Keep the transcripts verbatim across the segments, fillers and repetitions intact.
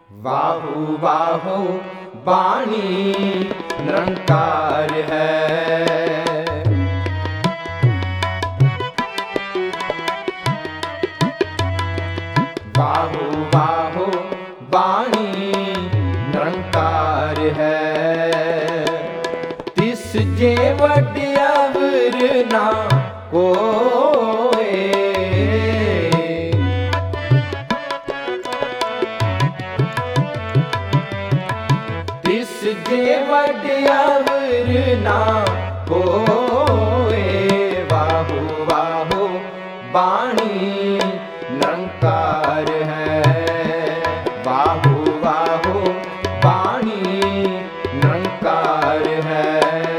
बाहु बाहु वाणी निरंकार है। बाहु बाहु वाणी निरंकार है। तिस जे वड्डे अवर ना कोय। तिस जे वड्डे अवर ना कोय। बाहु बाहु वाणी निरंकार है। बाहु बाहु वाणी निरंकार है।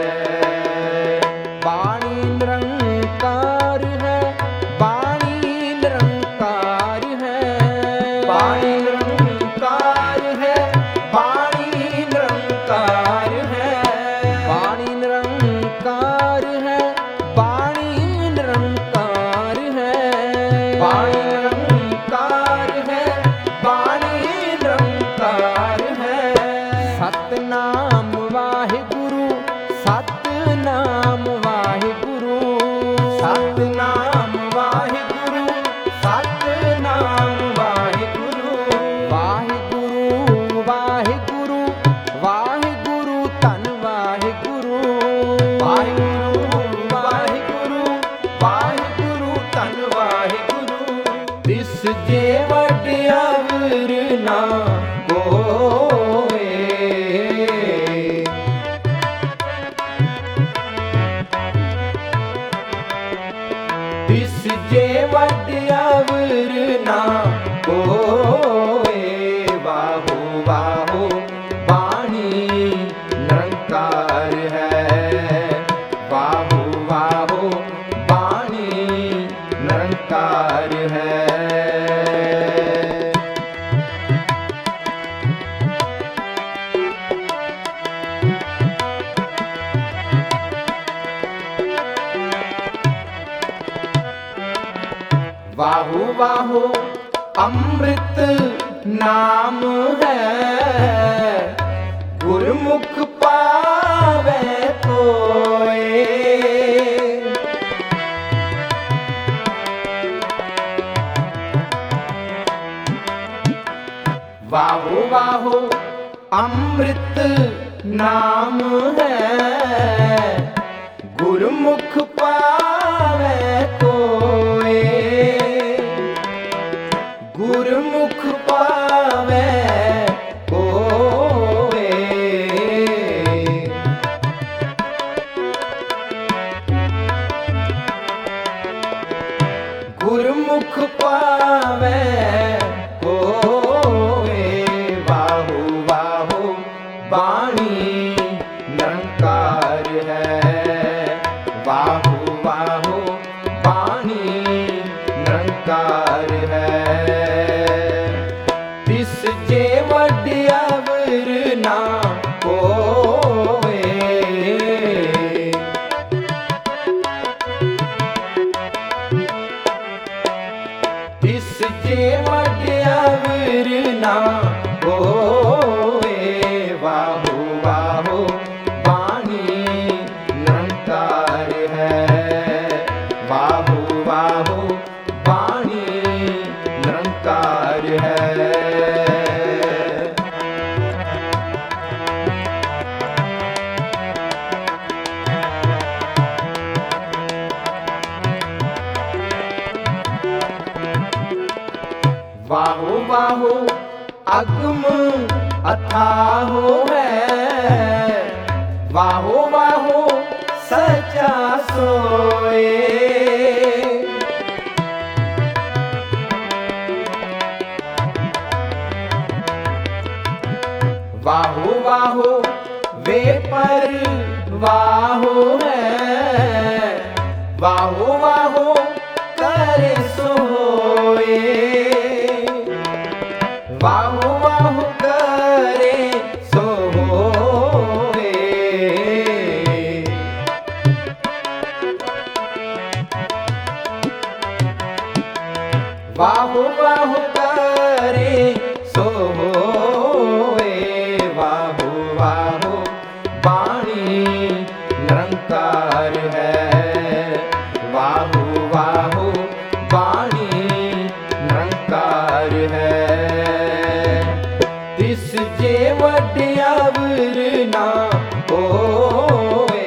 वाणी निरंकार है। वाणी निरंकार है। वाणी निरंकार है। वाणी निरंकार है। वाणी निरंकार है। वाणी निरंकार है। वाणी निरंकार है। वाणी निरंकार है। सतनाम वाहिगुरु सतनाम वाहिगुरु सतनाम वाहिगुरु सतनाम वाहिगुरु वाहिगुरु वाहिगुरु वाहिगुरु धन वाहिगुरु वाहिगुरु वाहिगुरु वाहिगुरु धन वाहिगुरु। तिस जे वड्डे अवर ना कोय। तिस जे वड्डे अवर ना कोय। बाहु बाहु वाणी निरंकार है। बाहु बाहु वाणी निरंकार है। बाहु बाहु अमृत नाम है। गुरमुख पावे कोय। बाहु बाहु अमृत नाम है। गुरमुख पावे कोय। गुरमुख पावे कोय। गुरमुख पावे कोय। बाहु बाहु वाणी निरंकार है। बाहु बाहु वाणी निरंकार है। तिस जे वड्डे अवर ना कोय। तिस जे वड्डे अवर ना कोय। बाहु बाहु वाणी निरंकार है। बाहु बाहु वाणी निरंकार है। बाहु बाहु अगम अथाहो है। बाहु बाहु सच्चा सोए। बाहु बाहु वे पर वाहु है। बाहु बाहु करे सोए। बाहु बाहु करे सोए। बाहु बाहु करे सोए। है। तिस जे वड्यावर ना होए,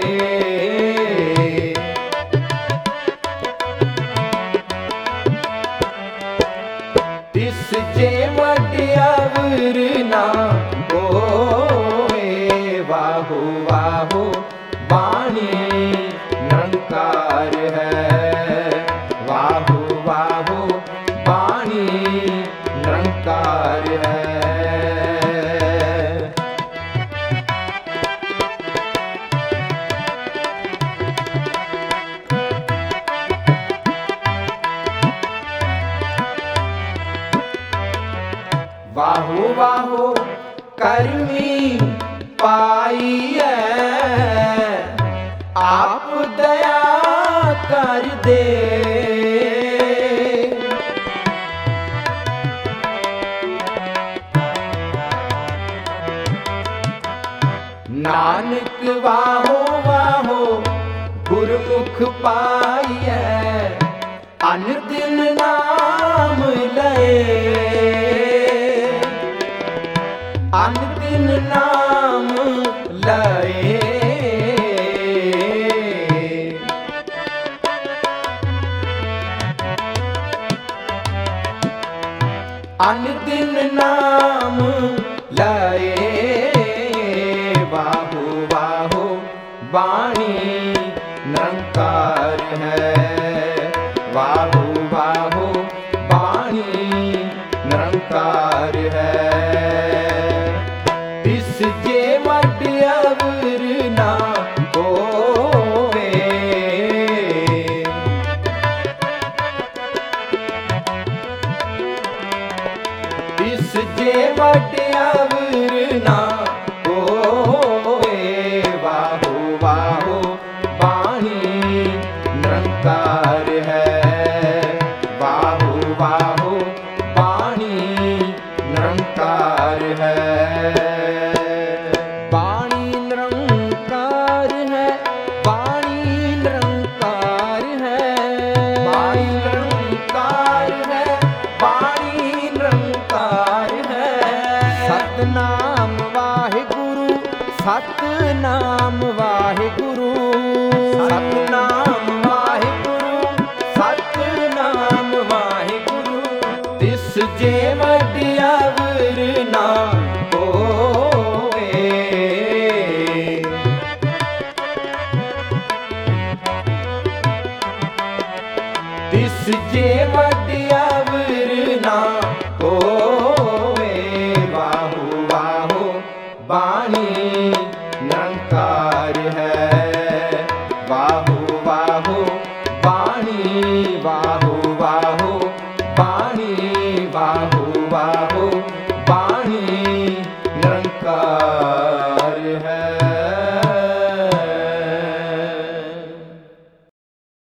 तिस जे वड्यावर ना होए। वाहु वाहु बाणी निरंकार है। वाहु वाहु बाणी निरंकार है। वाहु वाहु करमी पाईऐ, आप दया कर दे। नानक वाहो वाहो गुरमुख पाईऐ, अन दिन नाम लए। अन दिन नाम लए। अन दिन नाम लए। बाहु बाहु बाणी निरंकार है। बाहु बाहु बाणी निरंकार है। तिस जे वड्यावर ना होए, तिस जे वड्यावर ना होए। बाहु बाहु बाणी निरंकार है। बाहु बाहु बाणी निरंकार है। बाणी निरंकार है। बाणी निरंकार है। बाणी निरंकार है। बाणी निरंकार है। सतनाम वाहिगुरु, सतनाम वाहिगुरु, सतनाम वाहिगुरु, सतनाम वाहिगुरु। तिस जे वड्यावर ना होए, तिस जे वड्यावर ना होए। वाहु वाहु बाणी निरंकार है। वाहु वाहु बाणी, वाहु वाहु बाणी, वाहु वाहु